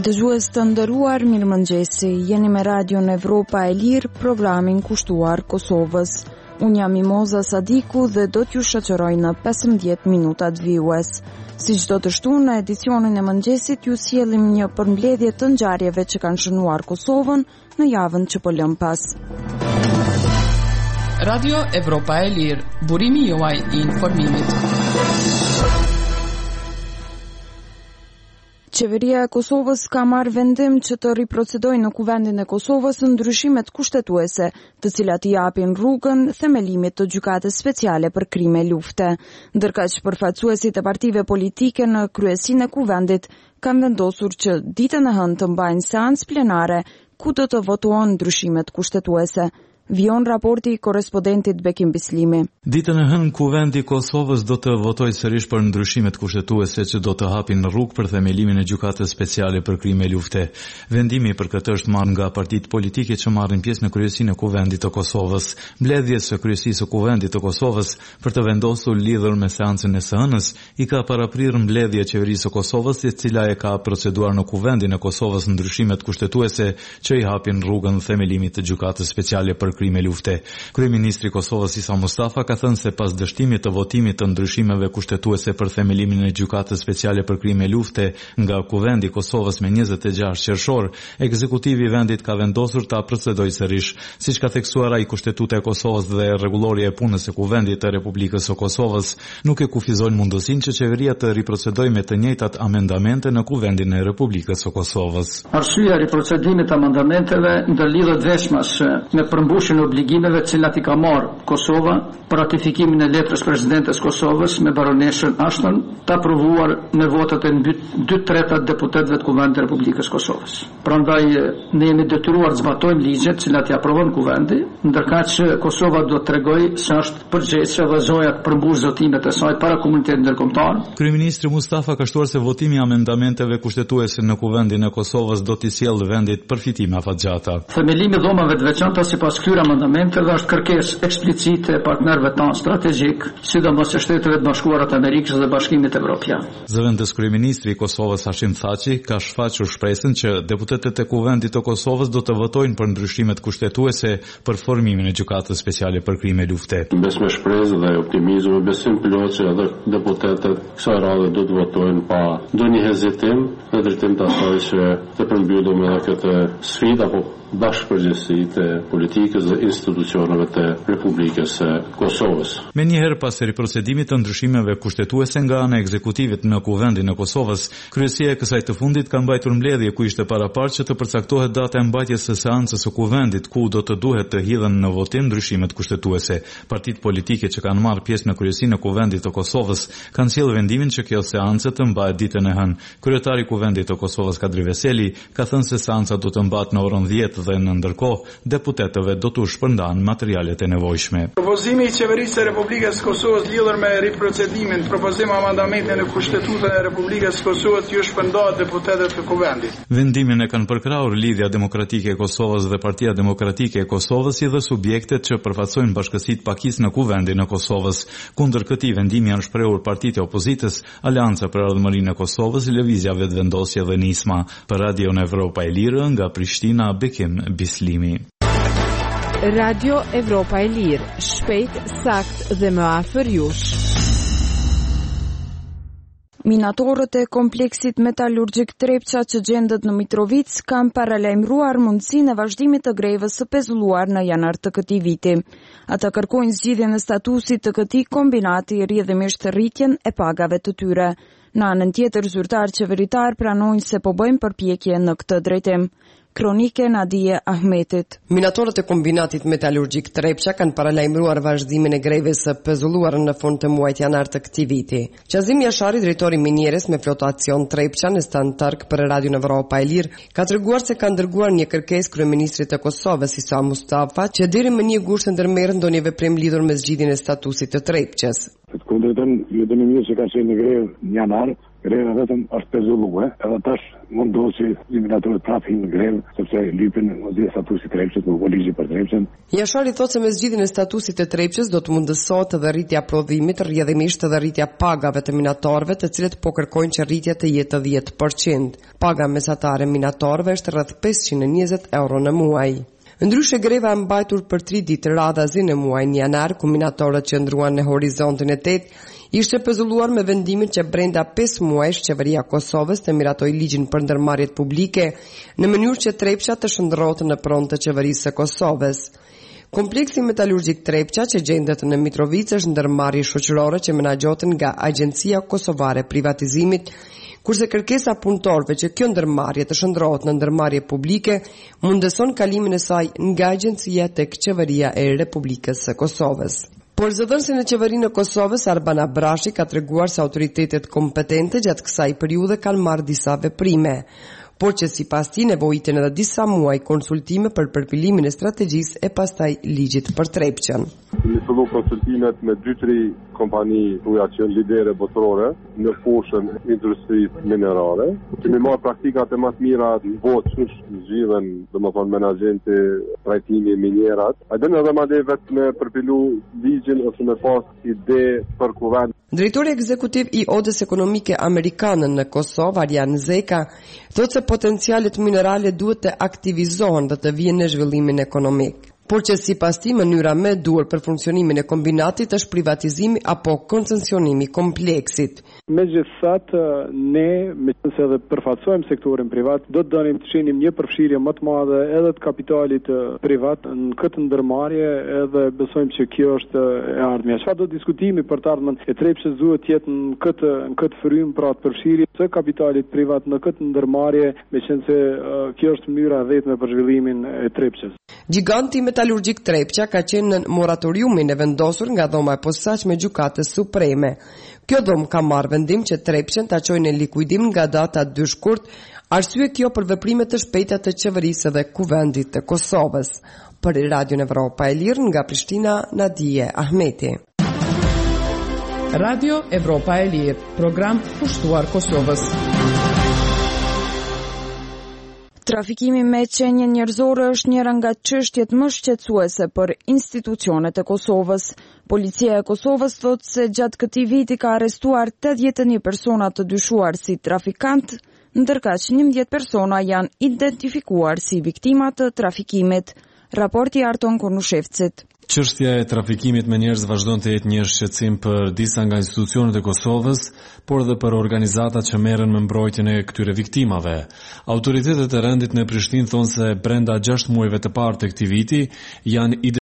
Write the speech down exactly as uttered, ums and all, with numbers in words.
Dëgjues të nderuar, mirëmëngjesi. Jeni me Radion Evropa e Lirë, programin kushtuar Kosovës. Unë jam Mimoza Sadiku dhe do t'ju shoqëroj në pesëmbëdhjetë minutat vijues. Si çdo të shtunë në edicionin e mëngjesit ju sjellim një përmbledhje të ngjarjeve që kanë shënuar Kosovën në javën që po lëm pas. Radio Evropa e Lirë, burimi juaj i informimit. Qeveria e Kosovës ka marrë vendim që të riprocedojë në Kuvendin e Kosovës ndryshimet kushtetuese, të cilat i japin rrugën themelimit të gjykatës speciale për krime lufte. Ndërkaq përfaqësuesit e partive politike në kryesinë e Kuvendit kanë vendosur që ditën e hënë të mbajnë seancë plenare ku do të votohen ndryshimet kushtetuese. Vion raporti i korrespondentit Bekim Bislimi. Ditën e hënë Kuvendi i Kosovës do të votojë sërish për ndryshimet kushtetuese që do të hapin rrugë për themelimin e gjykatës speciale për krime lufte. Vendimi për këtë është marrë nga partitë politike që marrin pjesë në kryesinë e Kuvendit të Kosovës. Mbledhjes së kryesisë së Kuvendit të Kosovës për të vendosur lidhur me seancën e së hënës i ka paraprirë mbledhja e qeverisë së Kosovës, e cila e ka proceduar në Kuvendin e Kosovës ndryshimet kushtetuese që i hapin rrugën themelimit të gjykatës speciale për krime lufte. Kryeministri i Kosovës Isa Mustafa ka thënë se pas dështimit të votimit të ndryshimeve kushtetuese për themelimin e gjykatës speciale për krime lufte nga Kuvendi i Kosovës me njëzet e gjashtë qershor, ekzekutivi i vendit ka vendosur ta procedojë sërish, siç ka theksuar ai Kushtetuta e Kosovës dhe rregulloria e punës së Kuvendit të Republikës së Kosovës, nuk e kufizojnë mundësinë që qeveria të riprocedojë me të njëjtat amendamente në Kuvendin e Republikës së Kosovës. Arsyeja e riprocedimit të amendamenteve ndërlidhet veçmas me përmbushjen në obligimeve të cilat i ka marrë Kosova për ratifikimin e letrës presidentes Kosovës me baroneshën Ashton, të aprovuar me votat e dy tretat deputetëve të Kuvendit të Republikës Kosovës. Prandaj ne jemi detyruar të zbatojmë ligjet të cilat i aprovon Kuvendi, ndërkaq që Kosova duhet të tregojë se është përgjegjëse dhe zoja të përmbush zotimet e saj para komunitetit ndërkombëtar. Kryeministri Mustafa ka shtuar se votimi i amendamenteve kushtetuese në Kuvendin e Kosovës do t'i sjellë vendit përfitime afatgjata. Themelimi i dhomave të veçanta sipas amendamente dhe është kërkesë eksplicite e partnerëve tanë strategjik, sidomos e Shteteve të Bashkuara të Amerikës dhe Bashkimit Evropian. Zëvendës kryeministri i Kosovës Hashim Thaçi ka shfaqur shpresën që deputetët e Kuvendit të Kosovës do të votojnë për ndryshimet kushtetuese për formimin e gjykatës speciale për krime lufte. Besoj me shpresë dhe optimizëm e besim plot që edhe deputetët kësaj radhe do të votojnë pa ndonjë hezitim në drejtim të asaj që të përmbyllim edhe këtë sfidë apo bashkëpërgjegjësitë e politikës dhe institucioneve të Republikës së Kosovës. Me njëherë pas riprocedimit të ndryshimeve kushtetuese nga ana e ekzekutivit në Kuvendin e Kosovës, kryesia e kësaj të fundit ka mbajtur mbledhje ku ishte paraparë që të përcaktohet data e mbajtjes së seancës së Kuvendit ku do të duhet të hidhen në votim ndryshimet kushtetuese. Partitë politike që kanë marrë pjesë në kryesinë e Kuvendit të Kosovës kanë sjellë vendimin që kjo seancë të mbahet ditën e hënë. Kryetari i Kuvendit të Kosovës Kadri Veseli ka thënë se seanca do të mbahet në orën dhjetë dhe në ndërkohë deputetëve do t'u shpërndahen materialet e nevojshme. Propozimi i qeverisë së Republikës së Kosovës lidhur me riprocedimin, propozim amendamentin në Kushtetutën e Republikës së Kosovës ju shpërndahet deputetëve të Kuvendit. Vendimin e kanë përkrahur Lidhja Demokratike e Kosovës dhe Partia Demokratike e Kosovës si dhe subjektet që përfaqësojnë bashkësitë pakisë në Kuvendin e Kosovës. Kundër këtij vendimi janë shprehur partitë e opozitës, Aleanca për Ardhmërinë e Kosovës, Lëvizja Vetëvendosje dhe Nisma. Për Radion Evropa e Lirë nga Prishtina, Bekim Bislimi. Radio Evropa e Lirë, shpejt, sakt dhe më afër jush. Minatorët e kompleksit metalurgjik Trepça që gjendet në Mitrovic kanë paralajmëruar mundësinë e vazhdimit të grevës së pezulluar në janar të këtij viti. Ata kërkojnë zgjidhjen e statusit të këtij kombinati rrjedhimisht rritjen e pagave të tyre. Në anën tjetër, zyrtar qeveritar pranojnë se po bëjnë përpjekje në këtë drejtim. Kronike Nadije Ahmetit. Minatorët e kombinatit metalurgjik Trepça kanë paralajmëruar vazhdimin e grevës së pezulluar në fund të muajit janar të këtij viti. Qazim Jashari, drejtori i minierës me flotacion Trepça në Stan Turk për Radion Evropa e Lirë, ka treguar se kanë dërguar një kërkesë kryeministrit të Kosovës Isa Mustafa që deri më një gusht të ndërmerrë ndonjë veprim lidhur me zgjidhjen e statusit të Trepçës. Të kundërtën, ju dini mirë që ka qenë në grevë në janar, greva vetëm është pezulluar, edhe tash mundohet që eliminatorët prapë hinë në grevë, sepse lypin mos dhe statusi Trepçës, nuk ka ligji për Trepçën. Jashari thotë se me zgjidhjen e statusit të Trepçës do të mundësohet edhe rritja prodhimit, rrjedhimisht edhe rritja pagave të minatorëve, të cilët po kërkojnë që rritja të jetë të dhjetë përqind. Paga mesatare minatorëve është rreth pesëqind e njëzet euro në muaj. Ndryshe greva e mbajtur për tri ditë radhazi në muajin janar, ku minatorët qëndruan në horizontin e tetë, ishte pezulluar me vendimin që brenda pesë muajsh qeveria e Kosovës të miratoi ligjin për ndërmarrjet publike në mënyrë që Trepça të shndrohet në pronë të qeverisë së Kosovës. Kompleksi metalurgjik Trepça, që gjendet në Mitrovica, është ndërmarrje shoqërore që menaxhohet nga Agjencia Kosovare e Privatizimit, kurse kërkesa punëtorëve që kjo ndërmarrje të shndrohet në ndërmarrje publike mundëson kalimin e saj nga agjencia tek qeveria e Republikës së Kosovës. Por zëdhënësi në qeverinë e Kosovës, Arbana Brashi, ka treguar se autoritetet kompetente gjatë kësaj periudhe kanë marrë disa veprime, por që sipas tij nevojiten edhe disa muaj konsultime për përpilimin e strategjisë e pastaj ligjit për Trepçën. Në fillu konsultimet me dy tri kompani tuja që janë lidere botërore në fushën industrisë minerale. Kemi marrë praktikat e më të mira në botë, çush zgjidhen, domethënë menaxhenti trajtimi minierat. A dënë edhe madje vetë me përpilu ligjin ose me pas ide për kuvend. Drejtori ekzekutiv i Odës Ekonomike Amerikane në Kosovë, Arjan Zeka, thotë se potencialet minerale duhet të aktivizohen dhe të vijnë në zhvillimin ekonomik. Por që sipas tij mënyra më e duhur për funksionimin e kombinatit është privatizimi apo koncesionimi i kompleksit. Megjithatë, ne, me qenë se edhe përfaqësojmë sektorin privat, do të donim të shenim një përfshirje më të madhe edhe të kapitalit privat në këtë ndërmarrje, edhe besojmë që kjo është e ardhmja. Çfarë do diskutimi për të ardhmen e Trepçës duhet të jetë në këtë në këtë frym, pra të përfshirje të kapitalit privat në këtë ndërmarrje, me qenë se uh, kjo është mënyra e vetme për zhvillimin e Trepçës. Giganti metalurgjik Trepça ka qenë në moratoriumin e vendosur nga dhoma e posaçme e Gjykatës Supreme. Kjo dhomë ka marrë vendim që Trepçën ta çojë në likuidim nga data dy shkurt, arsye kjo për veprime të shpejta të qeverisë dhe kuvendit të Kosovës. Për Radio Evropa e Lirë nga Prishtina, Nadije Ahmeti. Radio Evropa e Lirë, program pushtuar Kosovës. Trafikimi me qenje njerëzore është njëra nga çështjet më shqetësuese për institucionet e Kosovës. Policia e Kosovës thotë se gjatë këtij viti ka arrestuar tetëdhjetë e një persona të dyshuar si trafikant, ndërkaq njëmbëdhjetë persona janë identifikuar si viktima të trafikimit. Raporti Arton Konushevcit. Çështja e trafikimit me njerëz vazhdon të jetë një shqetësim për disa nga institucionet e Kosovës, por edhe për organizatat që merren me mbrojtjen e këtyre viktimave. Autoritetet e rendit në Prishtinë thonë se brenda gjashtë muajve të parë të këtij viti janë